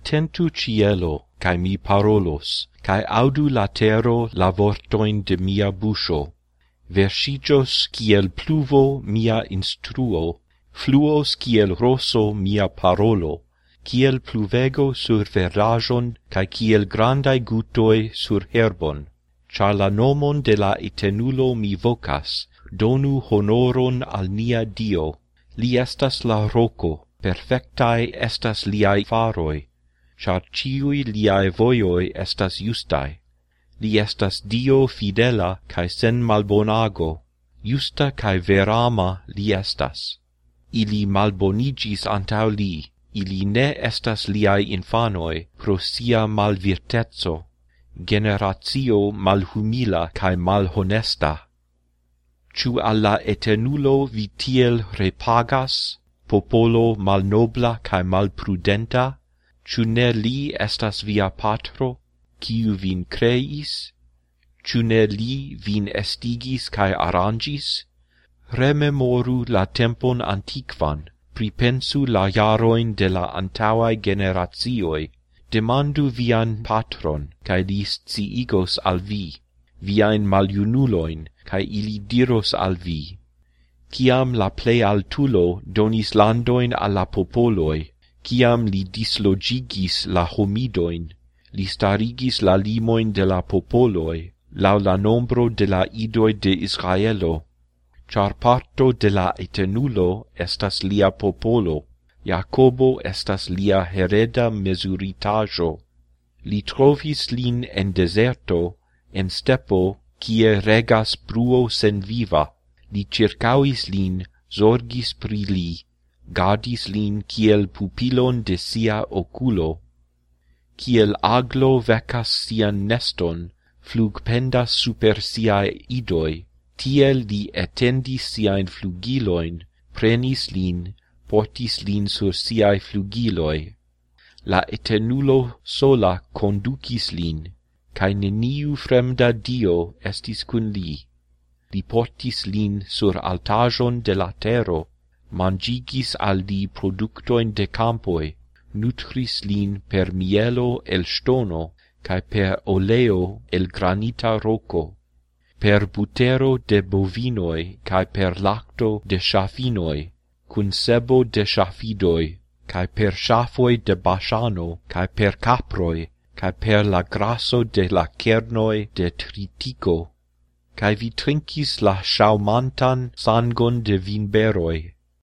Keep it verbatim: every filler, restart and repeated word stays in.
attentu cielo, cae mi parolos, cae audu la tero la vortoin de mia buŝo. Versigios kiel pluvo mia instruo, fluos kiel roso mia parolo, kiel pluvego sur veraĵon, cae kiel grandai gutoi sur herbon. Char la nomon de la Eternulo mi vocas, donu honoron al nia Dio. Li estas la roko, perfectae estas liai faroi, char ciui liai vojoi estas justai. Li estas Dio fidela cae sen malbonago, justa cae verama li estas. Ili malbonigis antau li, ili ne estas liai infanoi pro sia malvirtezo, generatio malhumila cae malhonesta. Ciu alla Eternulo vi tiel repagas, popolo malnobla cae malprudenta? Ciu ne li estas via patro, kiu vin creis? Ciu ne li vin estigis cae arrangis? Rememoru la tempon antiquan, pripensu la jaroin de la antauae generatioi, demandu vian patron, cae li sciigos al vi, viain maljunuloin, cae ili diros al vi. Ciam la plei altulo donis landoin alla popoloi, ciam li dislogigis la homidoin, li starigis la limoin de la popoloi, lau la nombro de la idoi de Israelo, char parto de la Eternulo estas lia popolo, Jacobo estas lia hereda mesuritajo. Li trovis lin en deserto, en stepo, kie regas bruo sen viva. Li circauis lin, zorgis pri li, gardis lin kiel pupilon de sia oculo. Kiel aglo vecas sian neston, flugpendas super siae idoi, tiel li etendis siain flugiloin, prenis lin, portis lin sur siae flugiloi. La Eternulo sola conducis lin, cae neniu fremda dio estis cun li. Li portis lin sur altajon de la tero, mangigis al li productoin de campoi, nutris lin per mielo el stono, cae per oleo el granita roco, per butero de bovinoi, cae per lacto de schafinoi, cun sebo de schafidoi, cae per schafoi de Bashano, cae per caproi, cae per la grasso de la kernoi de tritico, cae vi trinkis la shaumantan sangon de vinberoi,